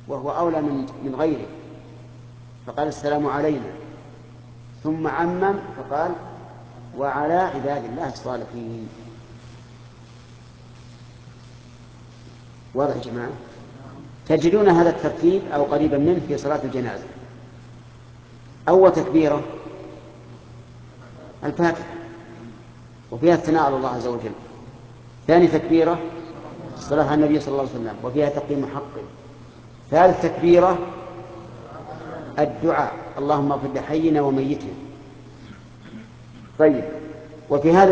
وهو أولى من غيره، فقال السلام علينا، ثم عمم فقال وعلى عباد الله الصالحين. واضح يا جماعة؟ تجدون هذا الترتيب أو قريبا منه في صلاة الجنازة. أول تكبيرة الفاتحة وفيها الثناء على الله عز وجل. ثاني تكبيرة الصلاة على النبي صلى الله عليه وسلم وفيها تقديم حقه. ثالث تكبيرة الدعاء اللهم اغفر لحينا وميتنا. طيب، وفي هذا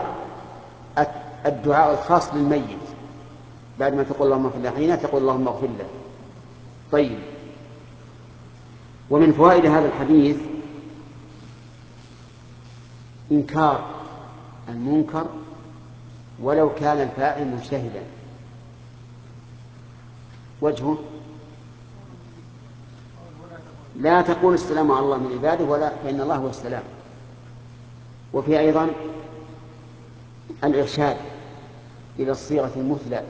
الدعاء الخاص للميت بعد ما تقول اللهم اغفر لحينا تقول اللهم اغفر له. طيب، ومن فوائد هذا الحديث إنكار المنكر ولو كان الفاعل مجتهدا. وجهه لا تقول السلام على الله من عباده ولا فإن الله هو السلام. وفي أيضا الإرشاد إلى الصيغة المثلى.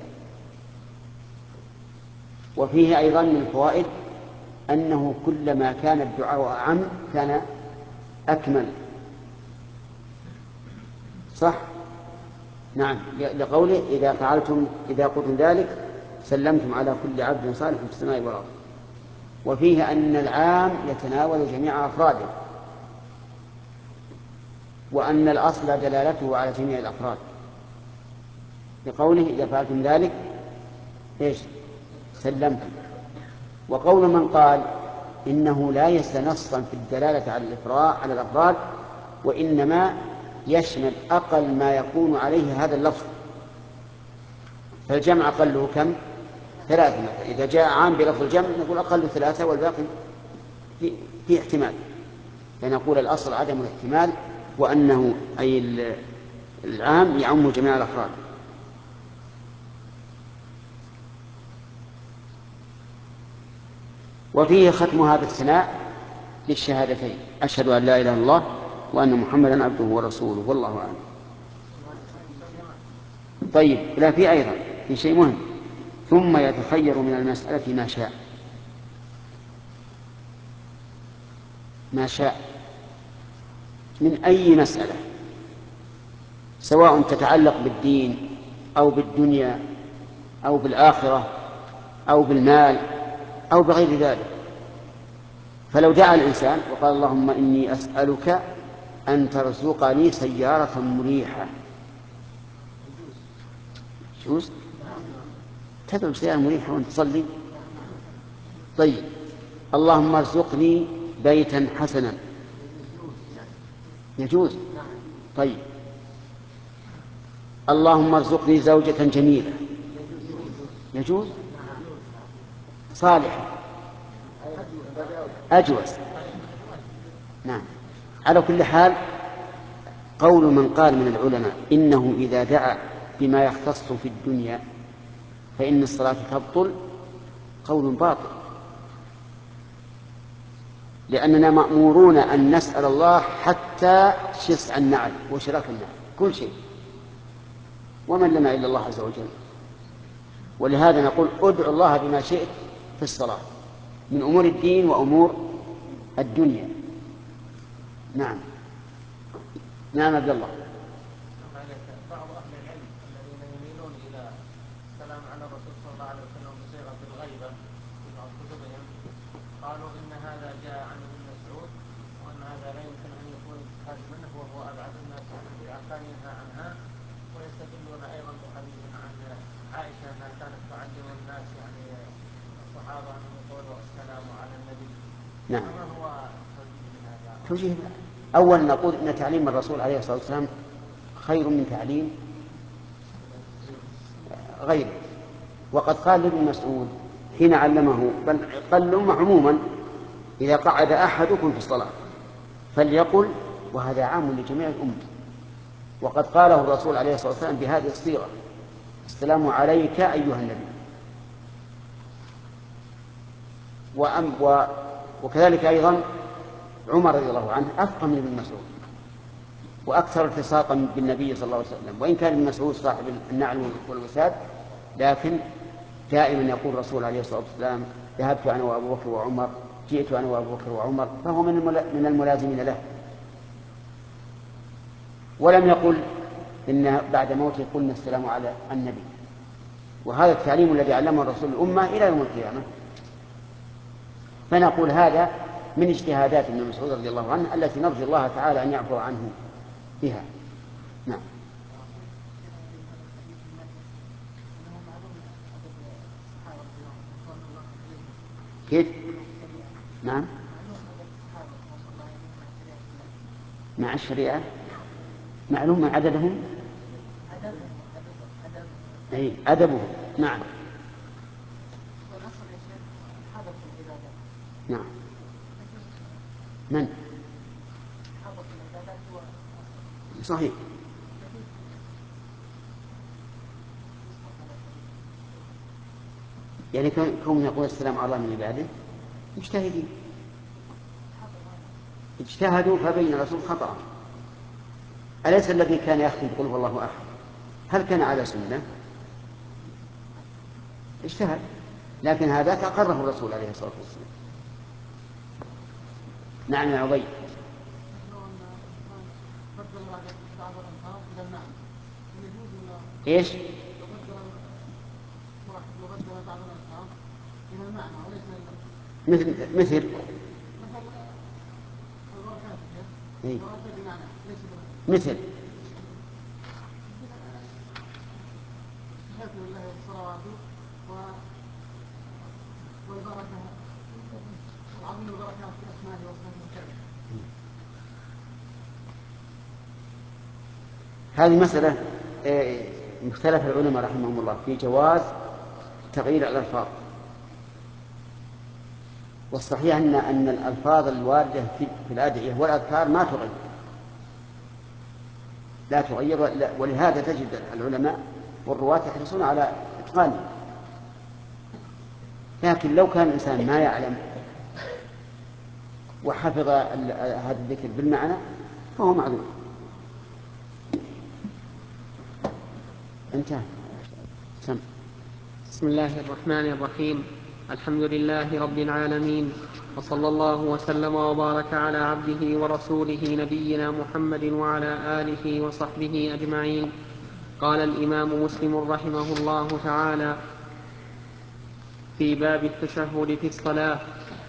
وفيه أيضا من الفوائد أنه كلما كان الدعاء أعم كان أكمل. صح؟ نعم، لقوله إذا قلتم ذلك سلمتم على كل عبد صالح في السماء والأرض. وفيه أن العام يتناول جميع أفراده، وأن الأصل دلالته على جميع الأفراد، لقوله إذا فعلتم ذلك سلمتم. وقول من قال إنه لا يستنصا في الدلالة على الأفراد، وإنما يشمل أقل ما يكون عليه هذا اللفظ، فالجمع أقله كم؟ 3 مثلا. إذا جاء عام بلفظ الجمع نقول أقل 3 والباقي في احتمال، فنقول الأصل عدم الاحتمال، وأنه أي العام يعم جميع الأفراد. وفيه ختمها بالثناء للشهادتين أشهد أن لا إله إلا الله وأن محمدا عبده ورسوله والله أعلم. طيب، لا في أيضا في شيء مهم، ثم يتخير من المسألة ما شاء من أي مسألة، سواء تتعلق بالدين أو بالدنيا أو بالآخرة أو بالمال أو بغير ذلك. فلو دعا الإنسان وقال اللهم إني أسألك أن ترزقني سيارة مريحة، يجوز؟ تدعو سيارة مريحة وأنت تصلي؟ طيب، اللهم ارزقني بيتا حسنا، يجوز؟ طيب، اللهم ارزقني زوجة جميلة، يجوز؟ صالحة، أجوز. نعم. على كل حال، قول من قال من العلماء إنه إذا دعا بما يختص في الدنيا فإن الصلاة تبطل قول باطل، لأننا مأمورون أن نسأل الله حتى شسع النعل وشراك النعل، كل شيء، ومن لنا إلا الله عز وجل. ولهذا نقول ادعوا الله بما شئت في الصلاة من أمور الدين وأمور الدنيا. نعم. نعم عبد الله. بعض أهل العلم الذين يميلون إلى السلام على الرسول صلى الله عليه وسلم بصيغة الغيبة في بعض كتبهم قالوا إن هذا جاء عن ابن مسعود، وأن هذا لا يمكن أن يكون اتخاذ منه وهو أبعد الناس عن البدعة، كان ينهى عنها. ويستدلون أيضا بحديث عن عائشة أنها كانت تعلم الناس يعني الصحابة أن يقولوا السلام على النبي. نعم. فما هو هذا؟ توجيه. أولا نقول إن تعليم الرسول عليه الصلاة والسلام خير من تعليم غيره. وقد قال لابن مسعود حين علمه، بل قال الأمة عموما إذا قعد أحدكم في الصلاة فليقل، وهذا عام لجميع الأمة. وقد قاله الرسول عليه الصلاة والسلام بهذه الصيغة السلام عليك أيها النبي. وكذلك أيضا عمر رضي الله عنه أفقه من ابن مسعود وأكثر التصاقا بالنبي صلى الله عليه وسلم، وإن كان ابن مسعود صاحب النعل والوساد، لكن دائما يقول الرسول عليه الصلاة والسلام ذهبت أنا وأبو بكر وعمر، جئت أنا وأبو بكر وعمر، فهو من الملازمين له. ولم يقل إن بعد موته قلنا السلام على النبي، وهذا التعليم الذي علمه الرسول الأمة إلى يوم القيامة. فنقول هذا من اجتهادات ابن مسعود رضي الله عنه التي نرجو الله تعالى أن يعفو عنه بها. نعم. كيف؟ نعم. مع الشريعة معلوم عددهم، أي أدبهم. نعم. نعم. من؟ صحيح. يعني كون يقول السلام على الله من عباده مجتهدين، اجتهدوا فبين الرسول خطأ. أليس الذي كان يختم بقول هو الله أحد هل كان على سنة؟ اجتهد، لكن هذا أقره الرسول عليه الصلاة والسلام. نعم يا عبيد. ايش؟ مثل إيه؟ مثل هذه مسألة مختلف العلماء رحمهم الله في جواز تغيير الألفاظ. والصحيح أن الألفاظ الواردة في الأدعية والأذكار ما تغير، لا تغير، ولهذا تجد العلماء والرواة يحرصون على إتقانه. لكن لو كان الإنسان ما يعلم وحفظ هذا الذكر بالمعنى فهو معذور. انتهى. بسم الله الرحمن الرحيم. الحمد لله رب العالمين، وصلى الله وسلم وبارك على عبده ورسوله نبينا محمد وعلى آله وصحبه أجمعين. قال الإمام مسلم رحمه الله تعالى في باب التشهد في الصلاة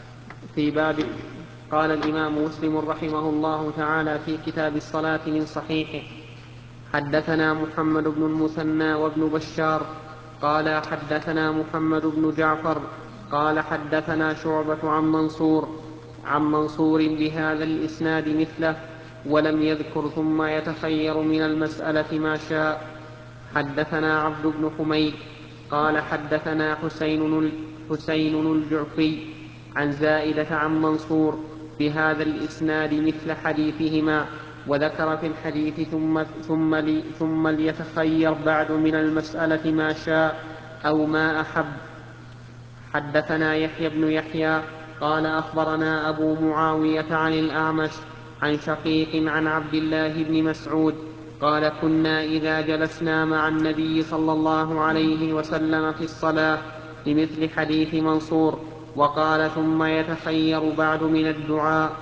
قال الإمام مسلم رحمه الله تعالى في كتاب الصلاة من صحيحه: حدثنا محمد بن المثنى وابن بشار قال حدثنا محمد بن جعفر قال حدثنا شعبة عن منصور بهذا الإسناد مثله، ولم يذكر ثم يتخير من المسألة ما شاء. حدثنا عبد بن حميد قال حدثنا حسين الجعفي عن زائدة عن منصور بهذا الإسناد مثل حديثهما، وذكر في الحديث ثم ليتخير بعد من المسألة ما شاء أو ما أحب. حدثنا يحيى بن يحيى قال أخبرنا أبو معاوية عن الأعمش عن شقيق عن عبد الله بن مسعود قال كنا إذا جلسنا مع النبي صلى الله عليه وسلم في الصلاة بمثل حديث منصور، وقال ثم يتخير بعد من الدعاء.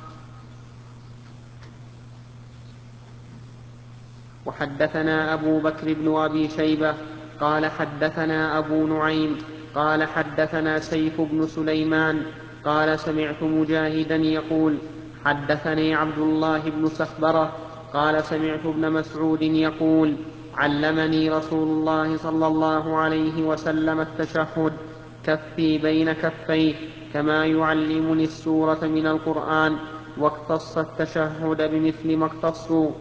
وحدثنا أبو بكر بن أبي شيبة قال حدثنا أبو نعيم قال حدثنا سيف بن سليمان قال سمعت مجاهدا يقول حدثني عبد الله بن سخبرة قال سمعت ابن مسعود يقول علمني رسول الله صلى الله عليه وسلم التشهد كفي بين كفيه كما يعلمني السورة من القرآن، واقتص التشهد بمثل ما اقتصوا.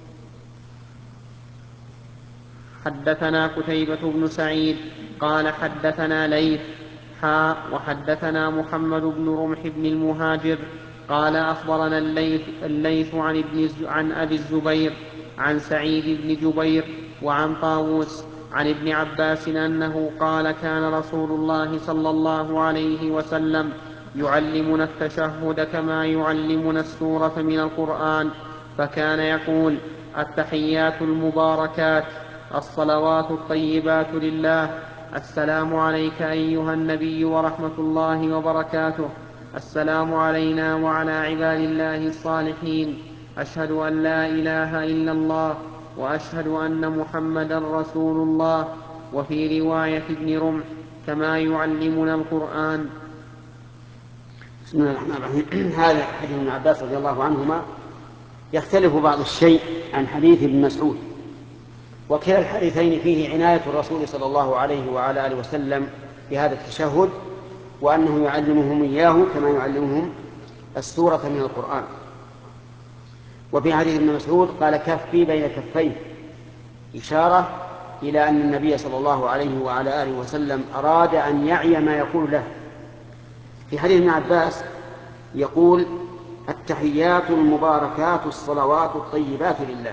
حدثنا قتيبة بن سعيد قال حدثنا ليث وحدثنا محمد بن رمح بن المهاجر قال أخبرنا الليث عن أبي الزبير عن سعيد بن جبير وعن طاووس عن ابن عباس أنه قال كان رسول الله صلى الله عليه وسلم يعلمنا التشهد كما يعلمنا السورة من القرآن، فكان يقول التحيات المباركات الصلوات الطيبات لله السلام عليك أيها النبي ورحمة الله وبركاته. السلام علينا وعلى عباد الله الصالحين. أشهد أن لا إله إلا الله وأشهد أن محمدا رسول الله. وفي رواية ابن رمح كما يعلمنا القرآن. بسم الله الرحمن الرحيم. هذا حديث ابن عباس رضي الله عنهما يختلف بعض الشيء عن حديث ابن مسعود، وكلا الحديثين فيه عناية الرسول صلى الله عليه وعلى آله وسلم بهذا التشهد، وأنه يعلمهم إياه كما يعلمهم السورة من القرآن. وفي حديث ابن مسعود قال كفي بين كفيه، إشارة إلى أن النبي صلى الله عليه وعلى آله وسلم أراد أن يعي ما يقول له. في حديث ابن عباس يقول التحيات المباركات الصلوات الطيبات لله.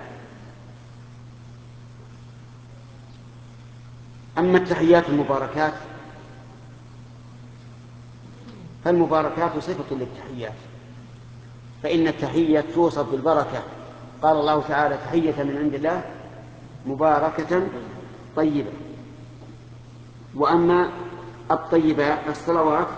أما التحيات المباركات فالمباركات صفة للتحيات، فإن التحية توصف بالبركة، قال الله تعالى تحية من عند الله مباركة طيبة. وأما الطيبات الصلوات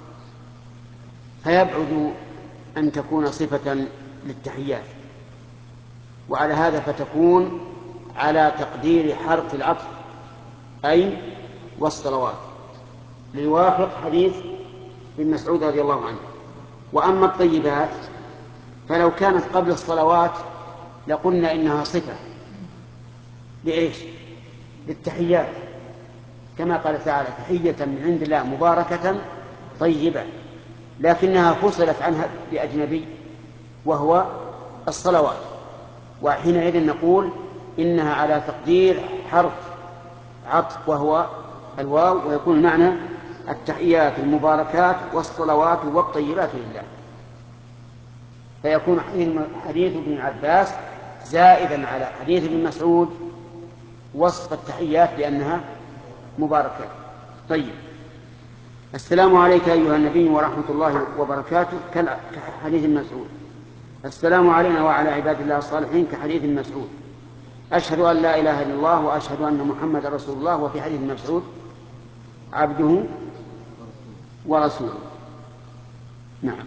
فيبعد أن تكون صفة للتحيات، وعلى هذا فتكون على تقدير حرف العطف أي والصلوات، ليوافق حديث ابن مسعود رضي الله عنه. وأما الطيبات فلو كانت قبل الصلوات لقلنا إنها صفة لإيش؟ للتحيات، كما قال تعالى تحية من عند الله مباركة طيبة، لكنها فصلت عنها بأجنبي وهو الصلوات، وحينئذ نقول إنها على تقدير حرف عطف وهو الواو، ويكون المعنى التحيات المباركات والصلوات والطيبات لله. فيكون حديث ابن عباس زائدا على حديث ابن مسعود وصف التحيات بأنها مباركات. طيب، السلام عليك أيها النبي ورحمة الله وبركاته كحديث ابن مسعود. السلام علينا وعلى عباد الله الصالحين كحديث ابن مسعود. أشهد أن لا إله إلا الله وأشهد أن محمد رسول الله. وفي حديث ابن مسعود عبده ورسوله. نعم.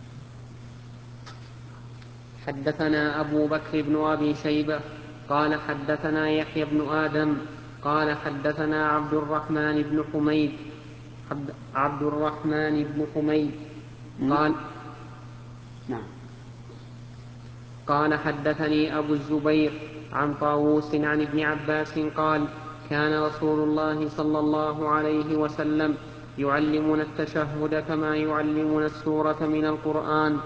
حدثنا أبو بكر بن أبي شيبة قال حدثنا يحيى بن آدم قال حدثنا عبد الرحمن بن حميد قال نعم. قال حدثني أبو الزبير عن طاووس عن ابن عباس قال كان رسول الله صلى الله عليه وسلم يعلمنا التشهد كما يعلمنا السورة من القرآن.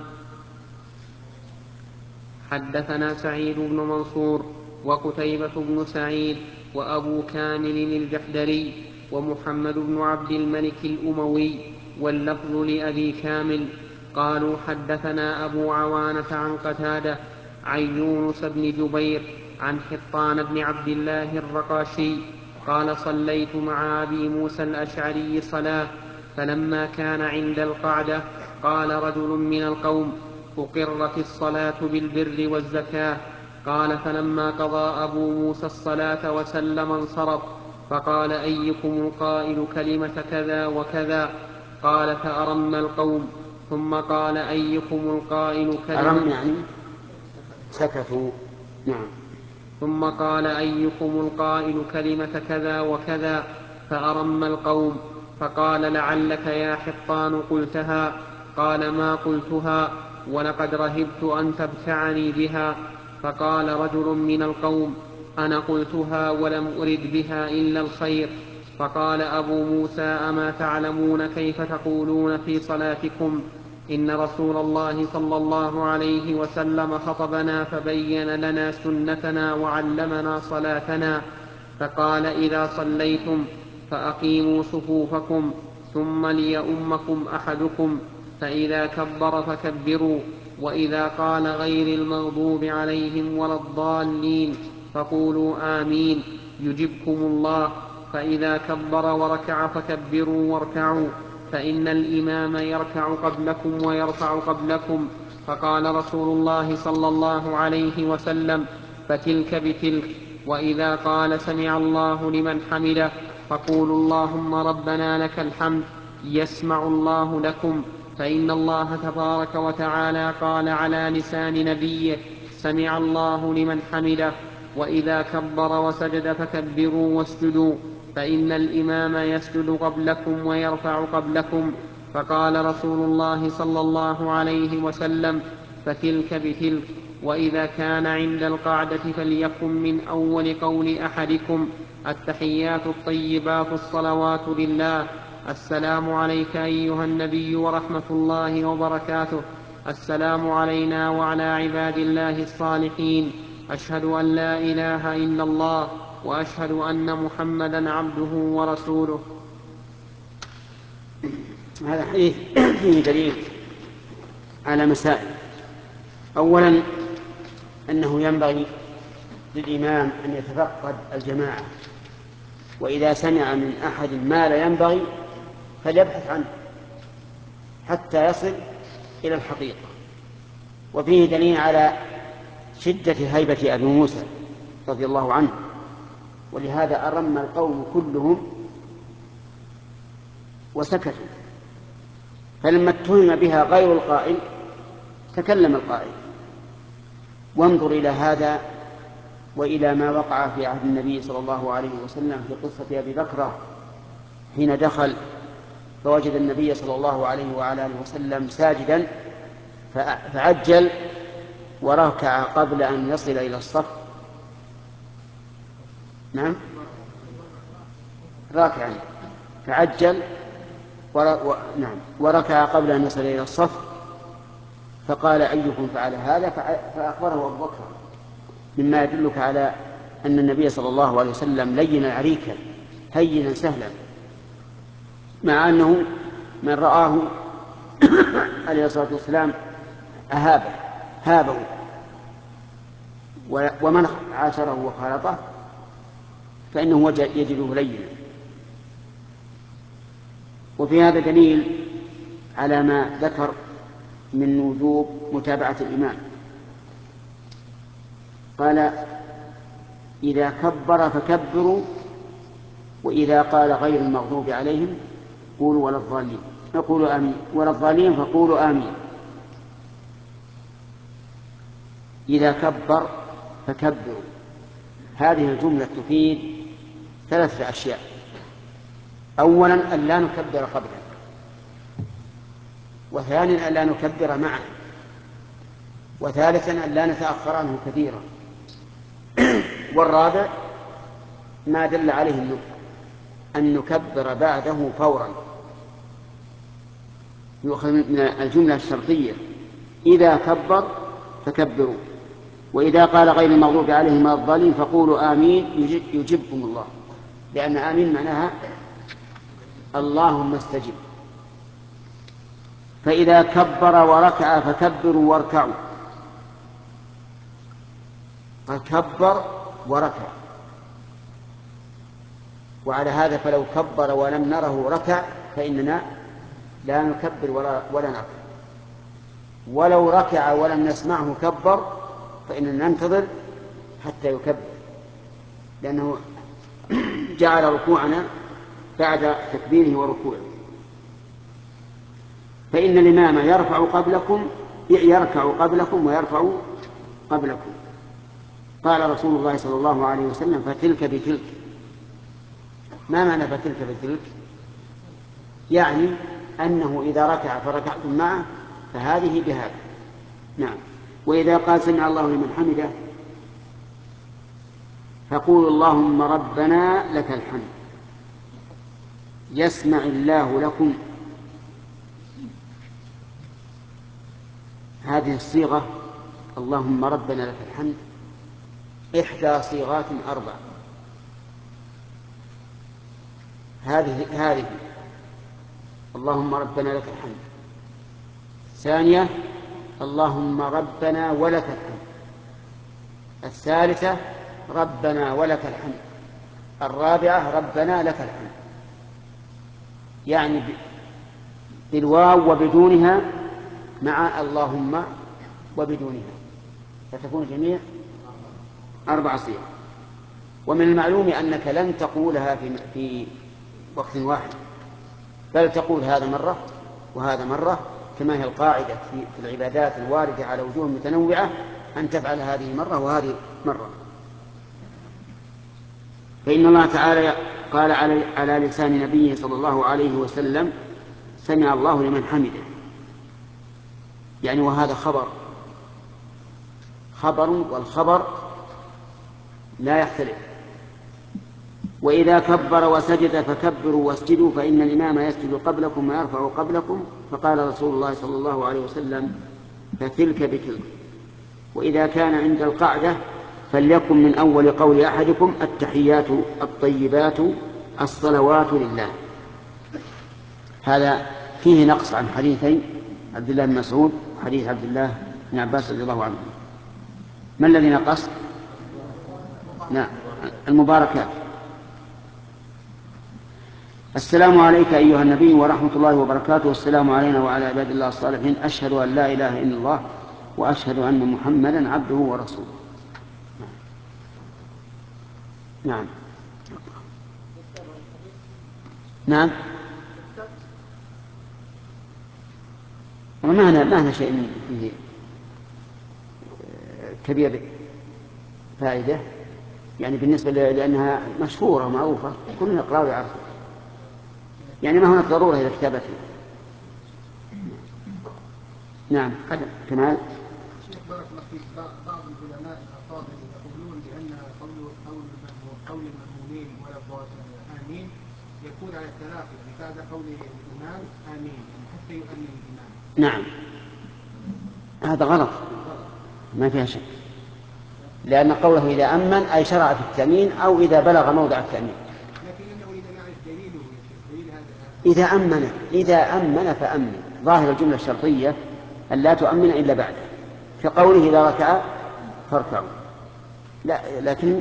حدثنا سعيد بن منصور وقتيبة بن سعيد وأبو كامل الجحدري ومحمد بن عبد الملك الأموي، واللفظ لأبي كامل، قالوا حدثنا أبو عوانة عن قتادة عن يونس بن جبير عن حطان بن عبد الله الرقاشي قال صليت مع أبي موسى الأشعري صلاة، فلما كان عند القعدة قال رجل من القوم أقرت الصلاة بالبر والزكاة. قال فلما قضى أبو موسى الصلاة وسلم انصرف، فقال أيكم القائل كلمة كذا وكذا؟ قال فأرم القوم، ثم قال أيكم القائل كلمة أرم يعني سكتوا. نعم. ثم قال أيكم القائل كلمة كذا وكذا؟ فأرم القوم، فقال لعلك يا حطان قلتها. قال ما قلتها، ولقد رهبت أن تبتعني بها. فقال رجل من القوم أنا قلتها ولم أرد بها إلا الخير. فقال أبو موسى أما تعلمون كيف تقولون في صلاتكم؟ إن رسول الله صلى الله عليه وسلم خطبنا فبين لنا سنتنا وعلمنا صلاتنا، فقال إذا صليتم فأقيموا صفوفكم ثم ليؤمكم أحدكم، فإذا كبر فكبروا، وإذا قال غير المغضوب عليهم ولا الضالين فقولوا آمين يجبكم الله، فإذا كبر وركع فكبروا واركعوا، فإن الإمام يركع قبلكم ويرفع قبلكم. فقال رسول الله صلى الله عليه وسلم فتلك بتلك. وإذا قال سمع الله لمن حمده فقولوا اللهم ربنا لك الحمد يسمع الله لكم، فإن الله تبارك وتعالى قال على لسان نبيه سمع الله لمن حمده. وإذا كبر وسجد فكبروا واسجدوا، فإن الإمام يسجد قبلكم ويرفع قبلكم. فقال رسول الله صلى الله عليه وسلم فتلك بتلك. وإذا كان عند القعدة فليكن من أول قول أحدكم التحيات الطيبات الصلوات لله: السلام عليك أيها النبي ورحمة الله وبركاته، السلام علينا وعلى عباد الله الصالحين، أشهد أن لا إله إلا الله وأشهد أن محمدا عبده ورسوله. هذا حديث فيه دليل على مسائل. أولا أنه ينبغي للإمام أن يتفقد الجماعة، وإذا سمع من أحد ما لا ينبغي فليبحث عنه حتى يصل إلى الحقيقة. وفيه دليل على شدة هيبة أبي موسى رضي الله عنه، ولهذا أرم القوم كلهم وسكتوا، فلما اتهم بها غير القائل تكلم القائل. وانظر إلى هذا وإلى ما وقع في عهد النبي صلى الله عليه وسلم في قصة أبي بكر حين دخل فوجد النبي صلى الله عليه وعلى آله وسلم ساجدا فعجل وركع قبل أن يصل إلى الصف. نعم، راكعا فعجل وركع قبل أن يصل إلى الصف، فقال أيكم فعل هذا؟ فأخبره أبو بكر، مما يدلك على أن النبي صلى الله عليه وسلم لين عريكا هينا سهلا، مع أنه من رآه عليه الصلاة والسلام هابه، ومن عاشره وخالطه فإنه يجده لينا. وفي هذا دليل على ما ذكر من وجوب متابعة الإمام. قال إذا كبر فكبروا، وإذا قال غير المغضوب عليهم قولوا ولا الضالين فقولوا آمين، ولا الضالين فقولوا آمين. إذا كبر فكبروا، هذه الجملة تفيد 3 أشياء. أولا أن لا نكبر قبله، وثانيا أن لا نكبر معه، وثالثا أن لا نتأخر عنه كثيرا، والرابع ما دل عليه أن نكبر بعده فورا، يؤخذ من الجملة الشرطية: إذا كبر فكبروا، وإذا قال غير المغضوب عليهم ولا الضالين فقولوا آمين يجبكم الله، لأن آمين معناها اللهم استجب. فإذا كبر وركع فكبروا واركعوا، فكبر وركع، وعلى هذا فلو كبر ولم نره ركع فإننا لا نكبر ولا نركع، ولو ركع ولم نسمعه كبر فإننا ننتظر حتى يكبر، لأنه جعل ركوعنا بعد تكبيره وركوعه. فإن الإمام يركع قبلكم ويرفع قبلكم. قال رسول الله صلى الله عليه وسلم فتلك بتلك. ما معنى فتلك بتلك؟ يعني أنه إذا ركع فركعتم معه فهذه بهذا. نعم. وإذا قال سمع الله لمن حمده فقولوا اللهم ربنا لك الحمد يسمع الله لكم. هذه الصيغة اللهم ربنا لك الحمد إحدى صيغات 4. هذه اللهم ربنا لك الحمد. ثانية اللهم ربنا ولك الحمد. الثالثة ربنا ولك الحمد. الرابعة ربنا لك الحمد، يعني بالواو وبدونها مع اللهم وبدونها، فتكون جميع 4 صيغ. ومن المعلوم أنك لن تقولها في وقت واحد، بل تقول هذا مرة وهذا مرة، كما هي القاعدة في العبادات الواردة على وجوه متنوعة أن تفعل هذه مرة وهذه مرة. فإن الله تعالى قال على لسان نبيه صلى الله عليه وسلم: سمع الله لمن حمده، يعني وهذا خبر والخبر لا يختلف. وإذا كبر وسجد فكبروا واسجدوا فإن الإمام يسجد قبلكم ويرفع قبلكم، فقال رسول الله صلى الله عليه وسلم: فتلك بتلك. وإذا كان عند القعدة فليكن من أول قول أحدكم: التحيات الطيبات الصلوات لله. هذا فيه نقص عن حديثي عبد الله بن مسعود وحديث عبد الله بن عباس رضي الله عنه. ما الذي نقص؟ نعم، المباركات. السلام عليك أيها النبي ورحمة الله وبركاته، والسلام علينا وعلى عباد الله الصالحين، أشهد أن لا إله إلا الله وأشهد أن محمدا عبده ورسوله. نعم نعم. ما هنا شيء فيه كبير فائدة، يعني بالنسبة لأنها مشهورة ومعروفة كلنا يقرأ ويعرف، يعني ما هناك ضرورة إلى كتابته. نعم. كمال. بارك الله فيك. بعض العلماء الأفاضل يقولون بأن قول المأمومين ولفظ آمين يكون على التلاقي، يعني بعد قول الإمام آمين حتى يؤمن الإمام. نعم، هذا غلط ما فيها شك، لأن قوله إذا أمن أي شرع في التأمين أو إذا بلغ موضع التأمين. لكن إنه إذا نعرف دليله دليل هذا. إذا أمن فأمن. ظاهر الجملة الشرطية أن لا تؤمن إلا بعده، كقوله إذا ركع فاركعوا. لا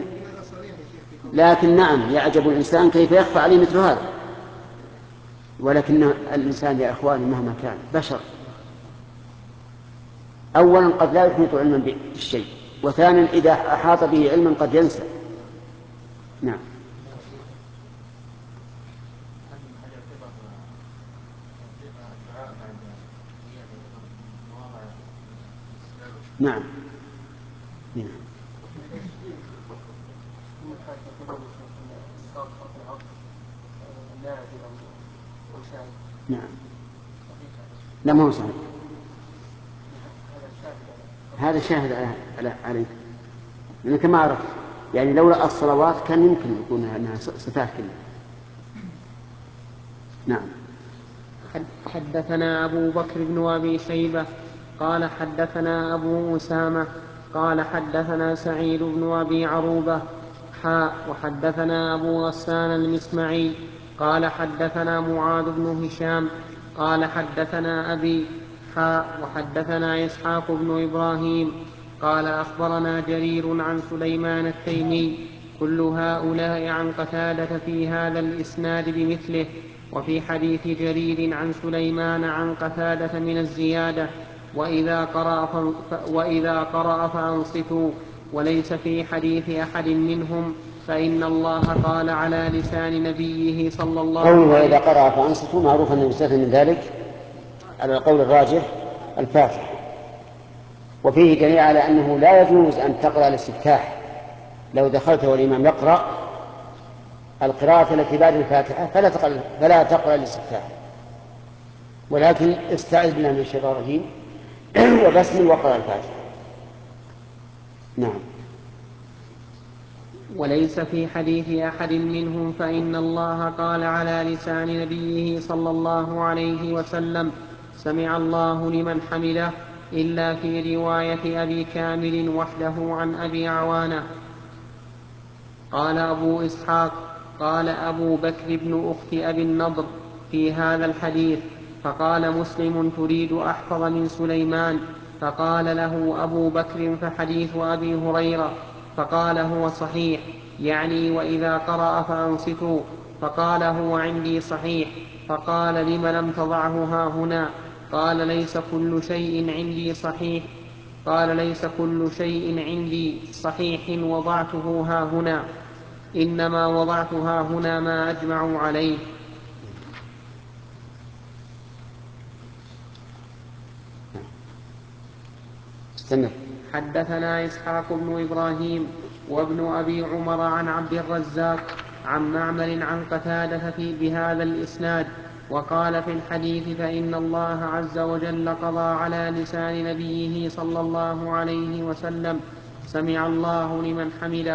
لكن نعم، يعجب الإنسان كيف يخفى عليه مثل هذا. ولكن الإنسان يا إخواني مهما كان بشر، أولا قد لا يحيط علما بالشيء، وثانيا إذا أحاط به علما قد ينسى. نعم. نعم. نعم. لا ما هو صحيح، هذا شاهد عليه، لأنه كما عرفت يعني لولا الصلوات كان يمكن يكون أنها صفات كلها. نعم. حدثنا أبو بكر بن أبي شيبة قال حدثنا أبو أسامة قال حدثنا سعيد بن أبي عروبة وحدثنا أبو غسان المسمعي قال حدثنا معاذ بن هشام قال حدثنا أبي وحدثنا إسحاق بن إبراهيم قال أخبرنا جرير عن سليمان التيمي كل هؤلاء عن قتادة في هذا الإسناد بمثله. وفي حديث جرير عن سليمان عن قتادة من الزيادة: وإذا قرأ فأنصتوا. وليس في حديث أحد منهم، فإن الله قال على لسان نبيه صلى الله عليه وسلم: وإذا قرأ فأنصتوا معروف أن يستثنى من ذلك على القول الراجح الفاتحة. وفيه دليل على أنه لا يجوز أن تقرأ الاستفتاح. لو دخلت والإمام يقرأ القراءة التي بعد الفاتحة فلا تقرأ الاستفتاح، ولكن استعذ بالله من الشيطان الرجيم وبسم وقرأ الفاتحة. نعم. وليس في حديث أحد منهم، فإن الله قال على لسان نبيه صلى الله عليه وسلم: سمع الله لمن حمده، إلا في رواية أبي كامل وحده عن أبي عوانة. قال أبو إسحاق: قال أبو بكر بن أخت أبي النضر في هذا الحديث، فقال مسلم: تريد أحفظ من سليمان؟ فقال له أبو بكر: فحديث أبي هريرة. فقال: هو صحيح، يعني وإذا قرأ فأنصتوا. فقال: هو عندي صحيح. فقال: لم لم تضعه ها هنا؟ قال: ليس كل شيء عندي صحيح. قال: ليس كل شيء عندي صحيح وضعته ها هنا. إنما وضعتها هنا ما أجمعوا عليه. حدثنا إسحاق بن إبراهيم وابن أبي عمر عن عبد الرزاق عن معمر عن قتادة بهذا الإسناد، وقال في الحديث: فإن الله عز وجل قضى على لسان نبيه صلى الله عليه وسلم: سمع الله لمن حمده.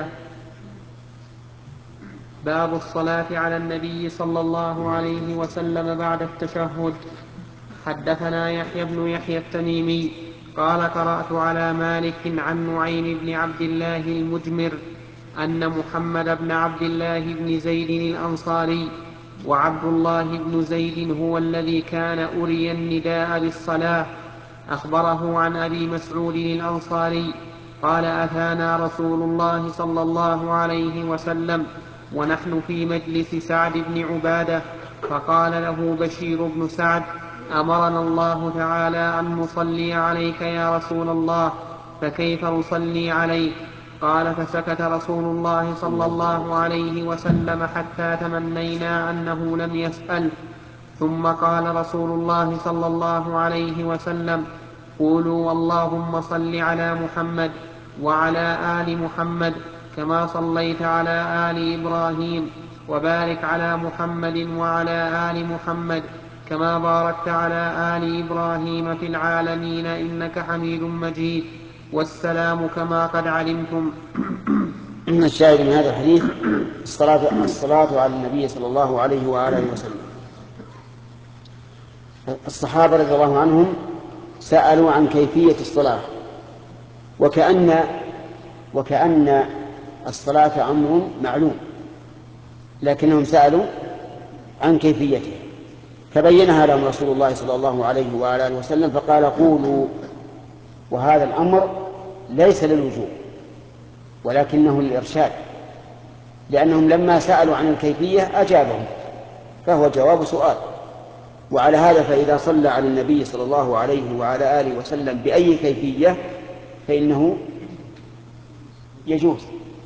باب الصلاة على النبي صلى الله عليه وسلم بعد التشهد. حدثنا يحيى بن يحيى التميمي قال: قرأت على مالك عن نعيم بن عبد الله المجمر أن محمد بن عبد الله بن زيد الأنصاري، وعبد الله بن زيد هو الذي كان أري النداء بالصلاة، أخبره عن أبي مسعود الأنصاري قال: أتانا رسول الله صلى الله عليه وسلم ونحن في مجلس سعد بن عبادة، فقال له بشير بن سعد: أمرنا الله تعالى أن نصلي عليك يا رسول الله، فكيف نصلي عليك؟ قال: فسكت رسول الله صلى الله عليه وسلم حتى تمنينا أنه لم يسأل، ثم قال رسول الله صلى الله عليه وسلم: قولوا اللهم صل على محمد وعلى آل محمد كما صليت على آل إبراهيم، وبارك على محمد وعلى آل محمد كما باركت على آل إبراهيم في العالمين إنك حميد مجيد، والسلام كما قد علمتم. الشاهد من هذا الحديث الصلاة على النبي صلى الله عليه وآله وسلم. الصحابة رضي الله عنهم سألوا عن كيفية الصلاة، وكأن الصلاة أمر معلوم، لكنهم سألوا عن كيفيته، فبينها لهم رسول الله صلى الله عليه وآله وسلم فقال: قولوا. وهذا الأمر ليس للوجوب ولكنه للإرشاد، لأنهم لما سألوا عن الكيفية أجابهم، فهو جواب سؤال. وعلى هذا فإذا صلى على النبي صلى الله عليه وعلى آله وسلم بأي كيفية فإنه يجوز.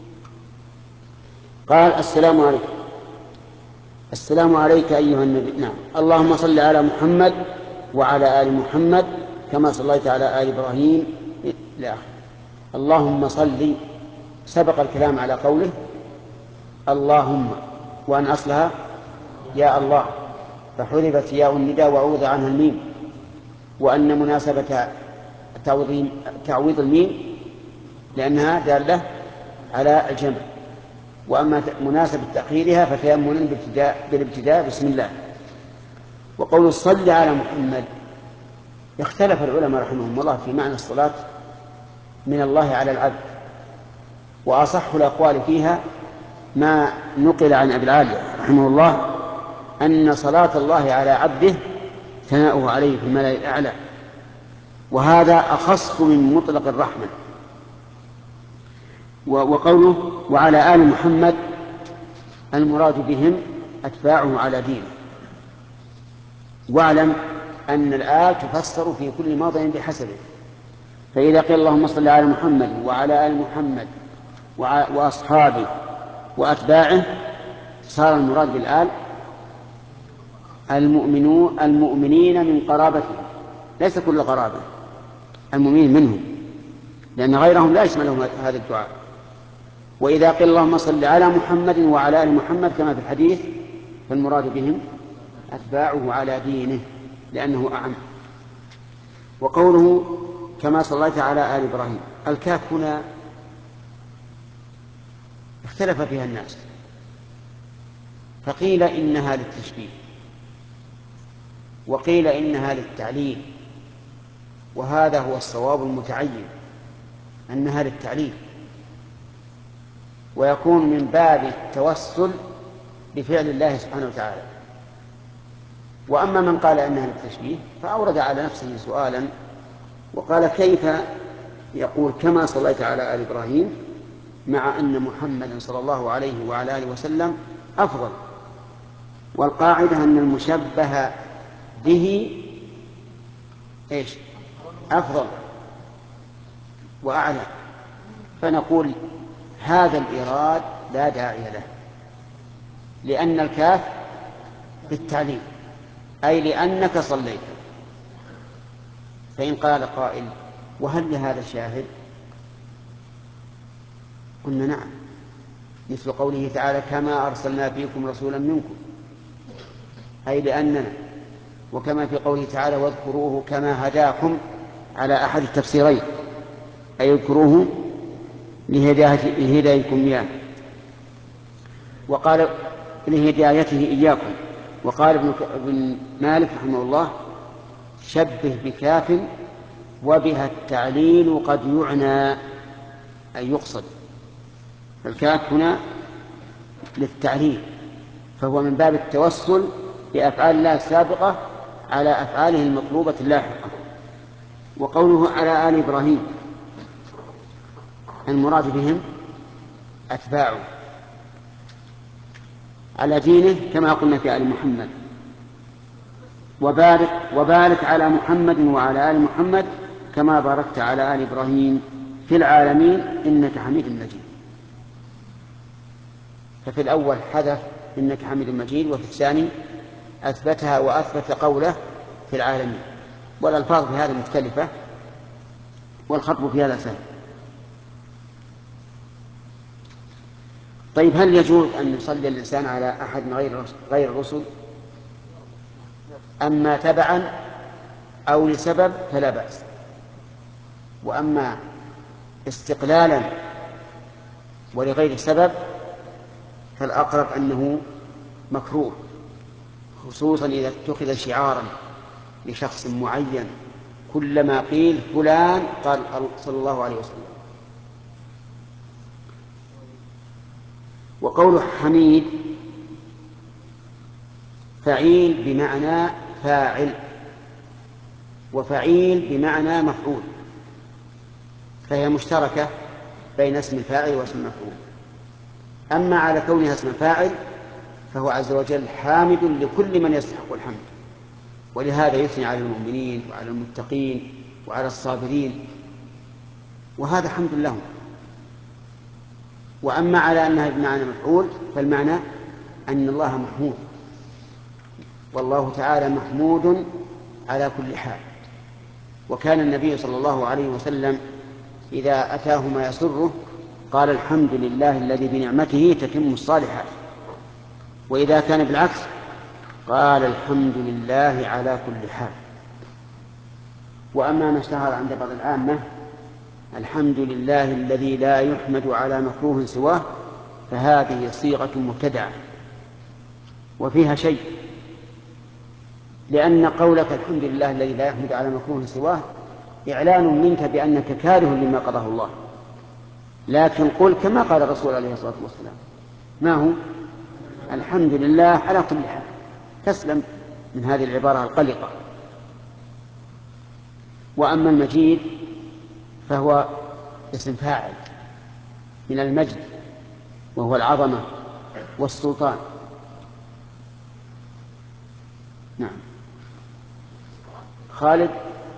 قال: السلام عليكم. السلام عليك أيها النبي. نعم. اللهم صل على محمد وعلى آل محمد كما صليت على آل إبراهيم إلى آخره. اللهم صل، سبق الكلام على قوله اللهم، وأن أصلها يا الله، فحذفت ياء النداء وعوض عنها الميم، وأن مناسبة تعويض الميم لأنها دالة على الجمع، وأما مناسبة تأخيرها فتيمن بالابتداء بسم الله. وقول الصل على محمد، اختلف العلماء رحمهم الله في معنى الصلاة من الله على العبد، وأصح الأقوال فيها ما نقل عن أبي العالية رحمه الله أن صلاة الله على عبده ثناؤه عليه في الملأ الأعلى، وهذا أخص من مطلق الرحمة. وقوله وعلى آل محمد المراد بهم أتباعه على دينه. واعلم أن الآل تفسر في كل موضع بحسبه، فإذا قيل اللهم صل على محمد وعلى آل محمد وأصحابه وأتباعه صار المراد بالآل المؤمنين من قرابته، ليس كل قرابة، المؤمنين منهم، لأن غيرهم لا يشملهم هذا الدعاء. وإذا قيل اللهم صل على محمد وعلى آل محمد كما في الحديث فالمراد بهم أتباعه على دينه لأنه أعم. وقوله كما صليت على آل إبراهيم، الكاف هنا اختلف فيها الناس، فقيل إنها للتشبيه، وقيل إنها للتعليل، وهذا هو الصواب المتعين أنها للتعليل، ويكون من باب التوسل بفعل الله سبحانه وتعالى. وأما من قال إنها للتشبيه فأورد على نفسه سؤالا وقال: كيف يقول كما صليت على آل إبراهيم مع أن محمدا صلى الله عليه وعلى آله وسلم أفضل؟ والقاعدة أن المشبه به إيش؟ أفضل وأعلى. فنقول هذا الإيراد لا داعي له، لأن الكاف بالتعليل، أي لأنك صليت. فإن قال قائل: وهل لهذا شاهد؟ قلنا: نعم، مثل قوله تعالى: كما أرسلنا فيكم رسولا منكم، أي لأننا. وكما في قوله تعالى: واذكروه كما هداكم، على أحد التفسيرين، أي اذكروه لهدايتكم إياه، وقال لهدايته إياكم. وقال ابن مالك رحمه الله: شبه بكاف وبها التعليل قد يعنى، أي يقصد. الكاف هنا للتعليل، فهو من باب التوسل بأفعال الله السابقة على أفعاله المطلوبة اللاحقة. وقوله على آل إبراهيم، المراد بهم أتباعه على دينه، كما قلنا في آل محمد. وبارك على محمد وعلى آل محمد كما باركت على آل إبراهيم في العالمين إنك حميد مجيد. ففي الأول حذف إنك حميد مجيد، وفي الثاني أثبتها وأثبت قوله في العالمين. والألفاظ في هذا مختلفة، والخطب في هذا سهل. طيب، هل يجوز أن يصلي الإنسان على أحد غير الرسل؟ أما تبعا أو لسبب فلا بأس، وأما استقلالا ولغير سبب فالأقرب أنه مكروه، خصوصا إذا اتخذ شعارا لشخص معين، كلما قيل فلان قال صلى الله عليه وسلم. وقول حميد فعيل بمعنى فاعل، وفعيل بمعنى مفعول، فهي مشتركة بين اسم الفاعل واسم المفعول. أما على كونها اسم فاعل فهو عز وجل حامد لكل من يستحق الحمد، ولهذا يثني على المؤمنين وعلى المتقين وعلى الصابرين، وهذا حمد لهم. وأما على أنها بمعنى مفعول فالمعنى أن الله محمود، والله تعالى محمود على كل حال. وكان النبي صلى الله عليه وسلم إذا أتاه ما يسره قال: الحمد لله الذي بنعمته تتم الصالحات. وإذا كان بالعكس قال: الحمد لله على كل حال. وأما ما اشتهر عند بعض العامة: الحمد لله الذي لا يحمد على مكروه سواه، فهذه صيغة مبتدعة وفيها شيء، لأن قولك الحمد لله الذي لا يحمد على مكروه سواه إعلان منك بأنك كاره لما قضاه الله، لكن قل كما قال الرسول عليه الصلاة والسلام: ما هو؟ الحمد لله على كل حال، تسلم من هذه العبارة القلقة. وأما المجيد فهو اسم فاعل من المجد، وهو العظمة والسلطان. نعم. خالد: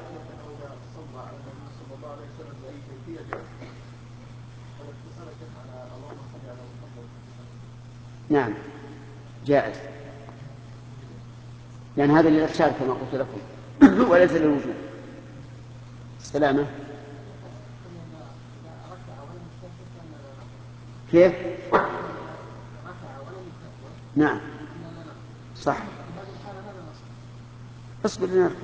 نعم جائز، لأن هذا للإرشاد كما قلت لكم وليس للوجوب. السلامة. كيف؟ نعم صح. اصبر لنركع.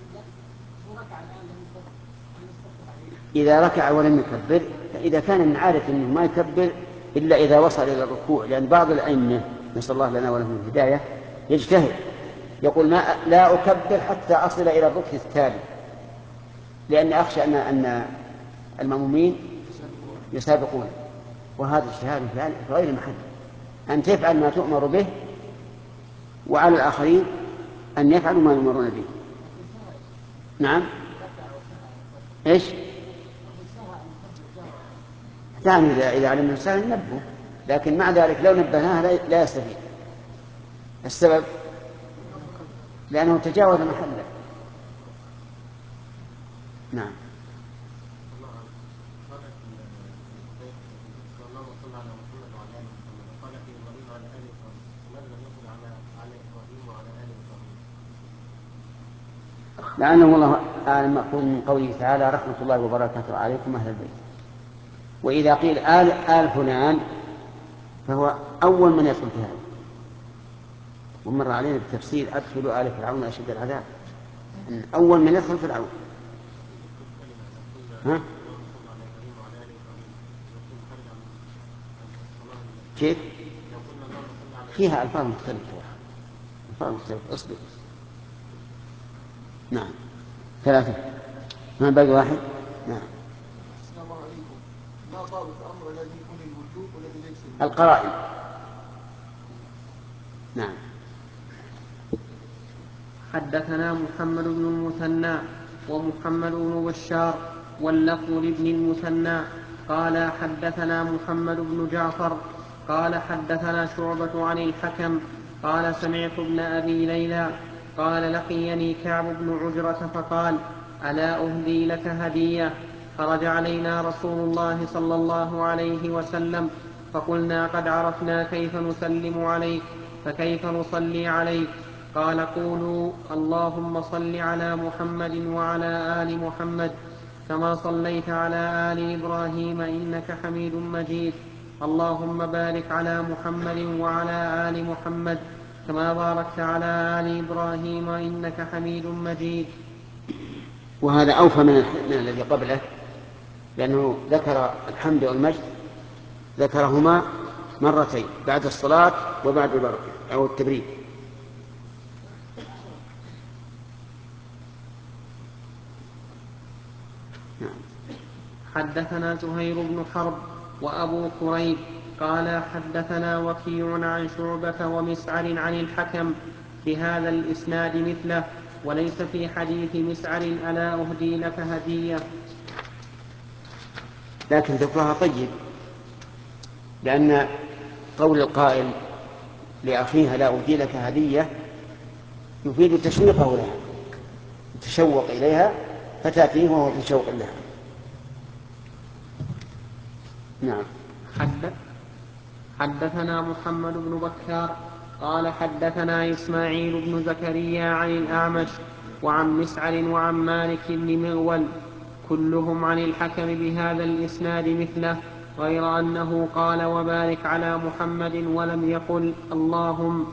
إذا ركع ولم يكبر، فإذا كان من عادة أنه ما يكبر إلا إذا وصل إلى الركوع، لأن بعض الأئمة نسأل الله لنا ولهم الهداية يجتهد، يقول لا أكبر حتى أصل إلى الركن التالي، لأني أخشى أن المأمومين يسابقون، وهذا اجتهاد في غير محل. أن تفعل ما تؤمر به، وعلى الآخرين أن يفعلوا ما يؤمرون به. نعم. إيش؟ يعني إذا علم الإنسان نبه، لكن مع ذلك لو نبهناه لا يستفيد. السبب لأنه تجاوز محله. نعم. لأنه والله أعلم مأخوذ من قوله تعالى رحمة الله وبركاته عليكم أهل البيت. وإذا قيل آل فلان فهو أول من يدخل في هذا. ومر علينا بالتفسير أدخلوا آل فرعون أشد العذاب، أول من يدخل فرعون. ها؟ كيف؟ فيها ألفاظ مختلفة اصبر. نعم 3. ما باقي واحد. نعم. السلام عليكم. ما ضابط الأمر الذي يكون الوجوب والذي ليس القرائن. نعم. حدثنا محمد بن المثنى ومحمد بن بشار واللفظ لابن المثنى قال حدثنا محمد بن جعفر قال حدثنا شعبة عن الحكم قال سمعت ابن أبي ليلى قال لقيني كعب بن عجرة فقال ألا أهدي لك هدية؟ خرج علينا رسول الله صلى الله عليه وسلم فقلنا قد عرفنا كيف نسلم عليك فكيف نصلي عليك؟ قال قولوا اللهم صل على محمد وعلى آل محمد كما صليت على آل إبراهيم إنك حميد مجيد، اللهم بارك على محمد وعلى آل محمد كما باركت على آل إبراهيم إنك حميد مجيد. وهذا أوفى من الذي قبله، لأنه ذكر الحمد والمجد ذكرهما مرتين بعد الصلاة وبعد البركة أو التبريك. حدثنا زهير بن حرب وأبو كريب قال حدثنا وكيع عن شعبة ومسعر عن الحكم بهذا الإسناد مثله، وليس في حديث مسعر ألا أهدي لك هدية. لكن ذكرها طيب، لأن قول القائل لأخيها لا أهدي لك هدية يفيد تشويقه لها، يتشوق إليها فتأتيه وهو في شوق لها. نعم. حدثنا محمد بن بكار قال حدثنا إسماعيل بن زكريا عن الأعمش وعن مسعر وعن مالك بن مغول كلهم عن الحكم بهذا الإسناد مثله، غير أنه قال وبارك على محمد ولم يقل اللهم.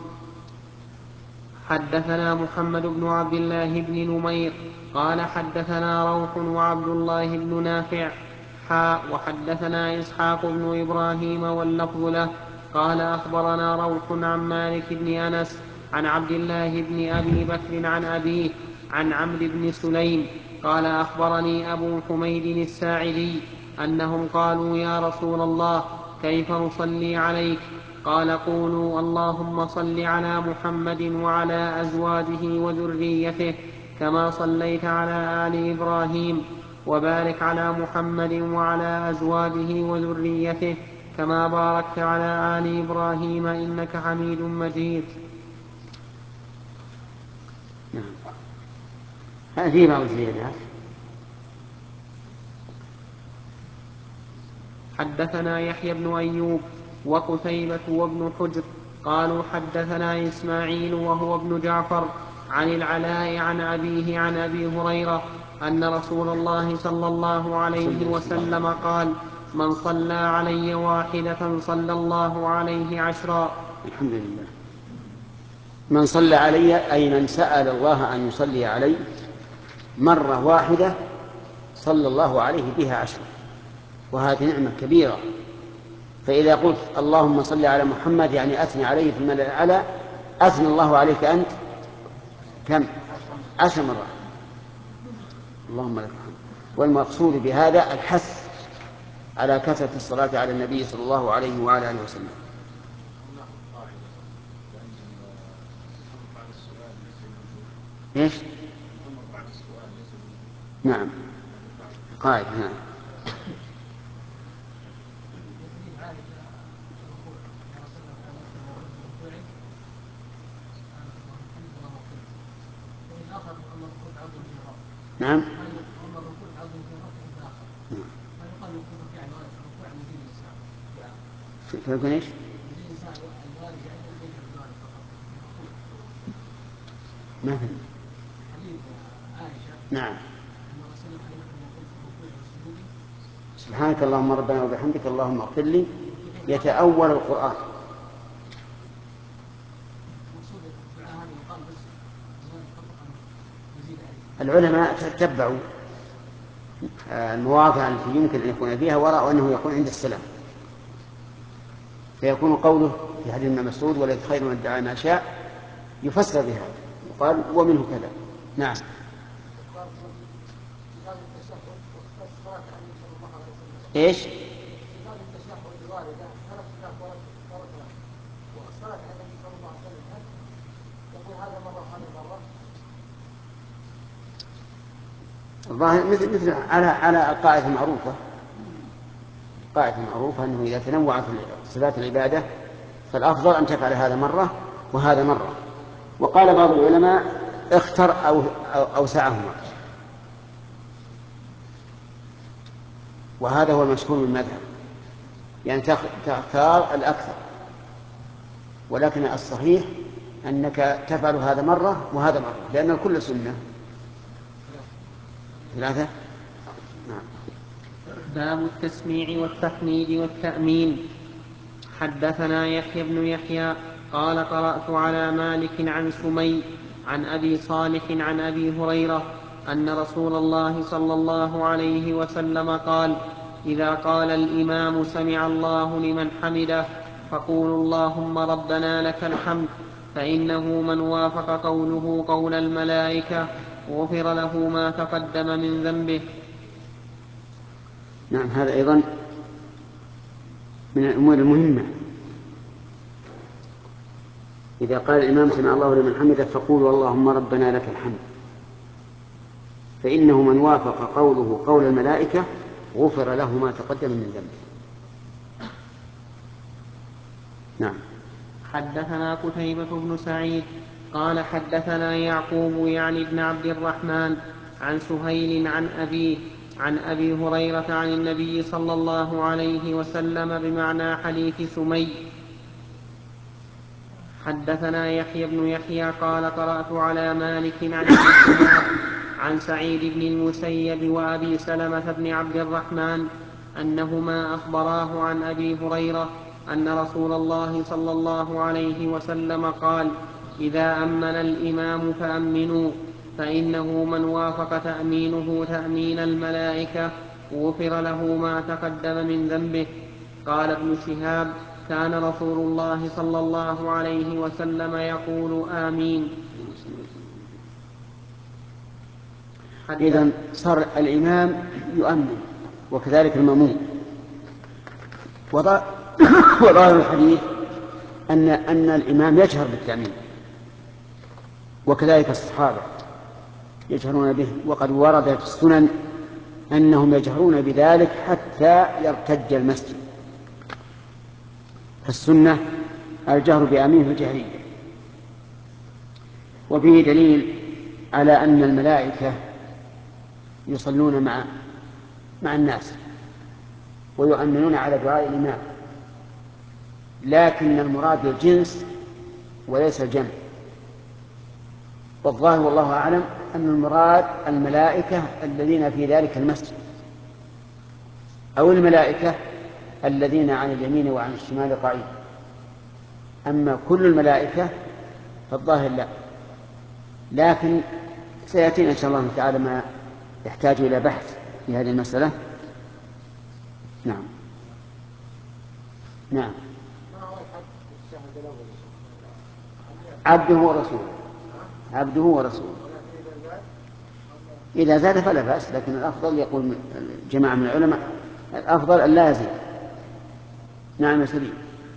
حدثنا محمد بن عبد الله بن نمير قال حدثنا روح وعبد الله بن نافع وحدثنا إسحاق بن إبراهيم واللفظ له قال أخبرنا روح عن مالك بن أنس عن عبد الله بن أبي بكر عن أبيه عن عمرو بن سليم قال أخبرني أبو حميد الساعدي أنهم قالوا يا رسول الله كيف نصلي عليك؟ قال قولوا اللهم صل على محمد وعلى أزواجه وذريته كما صليت على آل إبراهيم، وبارك على محمد وعلى أزواجه وذريته كما باركت على آل إبراهيم إنك حميد مجيد. هذه بعض الزيادات. حدثنا يحيى بن أيوب وقتيبة وابن حجر قالوا حدثنا إسماعيل وهو ابن جعفر عن العلاء عن أبيه عن أبي هريرة أن رسول الله صلى الله عليه وسلم قال من صلى علي واحدة صلى الله عليه 10. الحمد لله. من صلى علي أي من سأل الله أن يصلي علي مرة واحدة صلى الله عليه بها 10، وهذه نعمة كبيرة. فإذا قلت اللهم صل على محمد يعني أثني عليه في الملأ الأعلى، أثني الله عليك أنت كم؟ 10 مرات. اللهم لك الحمد. والمقصود بهذا الحث على كثرة الصلاة على النبي صلى الله عليه وعلى آله وسلم. ايش؟ نعم قاعد. نعم. نعم. فيكون ايش؟ ما في. نعم. سبحانك اللهم ربنا وبحمدك اللهم اغفر لي يتأول القرآن. العلماء تتبعوا المواضع التي يمكن أن يكون فيها ورأوا أنه يكون عند السلام، فيكون قوله في حديث ابن مسعود وليس خير من ادعى ما شاء يفسر بها، قال ومنه كذا. نعم. ايش؟ الظاهر مثل على قاعدة معروفة، أنه إذا تنوعت صفات العبادة فالأفضل أن تفعل هذا مرة وهذا مرة. وقال بعض العلماء اختر أو أوسعهما، وهذا هو المشهور من المذهب، يعني تختار الأكثر، ولكن الصحيح أنك تفعل هذا مرة وهذا مرة، لأن الكل سنة. 3. نعم. باب التسميع والتحميد والتأمين. حدثنا يحيى بن يحيى قال قرأت على مالك عن سمي عن أبي صالح عن أبي هريرة أن رسول الله صلى الله عليه وسلم قال: إذا قال الإمام سمع الله لمن حمده فقولوا اللهم ربنا لك الحمد، فإنه من وافق قوله قول الملائكة غفر له ما تقدم من ذنبه. نعم، هذا أيضا من الأمور المهمة. إذا قال الإمام سمع الله لمن حمده فقولوا اللهم ربنا لك الحمد، فإنه من وافق قوله قول الملائكة غفر له ما تقدم من ذنبه. نعم. حدثنا قتيبة بن سعيد قال حدثنا يعقوب يعني بن عبد الرحمن عن سهيل عن أبيه عن أبي هريرة عن النبي صلى الله عليه وسلم بمعنى حديث سمي. حدثنا يحيى بن يحيى قال قرأت على مالك عن الشهاب عن سعيد بن المسيب وأبي سلمة بن عبد الرحمن أنهما أخبراه عن أبي هريرة أن رسول الله صلى الله عليه وسلم قال: إذا أمن الإمام فأمنوا، فإنه من وافق تأمينه تأمين الملائكة غفر له ما تقدم من ذنبه. قال ابن شهاب: كان رسول الله صلى الله عليه وسلم يقول آمين. إذن صار الإمام يؤمن وكذلك المأموم. وظاهر الحديث أن الإمام يجهر بالتأمين، وكذلك الصحابة يجهرون به، وقد ورد في السنن أنهم يجهرون بذلك حتى يرتج المسجد. فالسنة الجهر بآمين في الجهرية. وفيه دليل على أن الملائكة يصلون مع الناس ويؤمنون على دعاء الإمام، لكن المراد الجنس وليس الجمع. والظاهر والله أعلم أن المراد الملائكة الذين في ذلك المسجد، أو الملائكة الذين عن اليمين وعن الشمال قاعدين. أما كل الملائكة فالظاهر لا، لكن سيأتينا إن شاء الله تعالى ما يحتاج إلى بحث في هذه المسألة. نعم. نعم. عبده ورسوله. عبده ورسوله. إذا زاد فلا بأس، لكن الأفضل يقول جماعة من العلماء الأفضل أن لا يزيد. نعم يا سليم.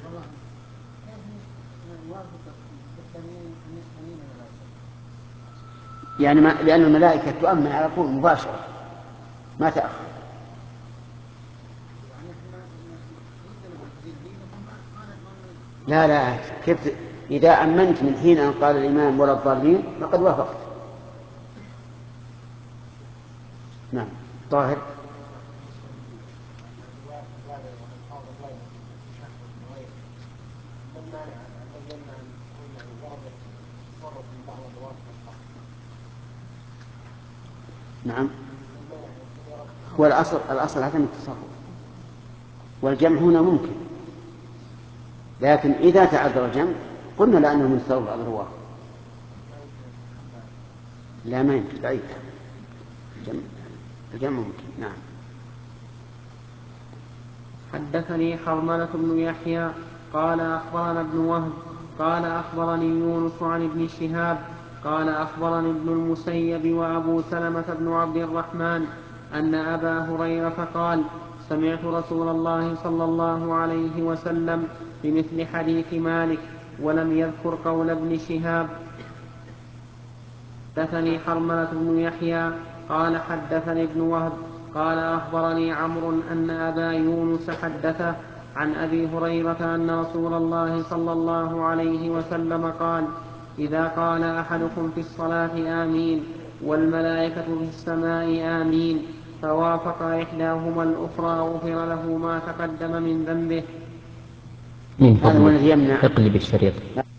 يعني لأن الملائكة تؤمن على طول مباشرة ما تأخر. لا كيف إذا أمنت من حين أن قال الإمام ولا الضالين فقد وافقت. نعم. طاهر. نعم. والأصل عدم التصرف، والجمع هنا ممكن، لكن إذا تعذر الجمع قلنا لأنه من تصرف بعض الرواة. لا ما يمكن بعيد، الجمع ممكن. نعم. حدثني حرملة بن يحيى قال أخبرنا ابن وهب قال أخبرني يونس عن ابن شهاب قال أخبرني ابن المسيب وأبو سلمة بن عبد الرحمن أن أبا هريرة قال سمعت رسول الله صلى الله عليه وسلم بمثل حديث مالك ولم يذكر قول ابن شهاب. حدثني حرملة بن يحيى قال حدثني ابن وهب قال أخبرني عمرو أن أبا يونس حدثه عن أبي هريرة أن رسول الله صلى الله عليه وسلم قال إذا قال أحدكم في الصلاة آمين والملائكة في السماء آمين فوافق إحداهما الأخرى غفر له ما تقدم من ذنبه. هذا هو الذي يمنع اقلب الشريط.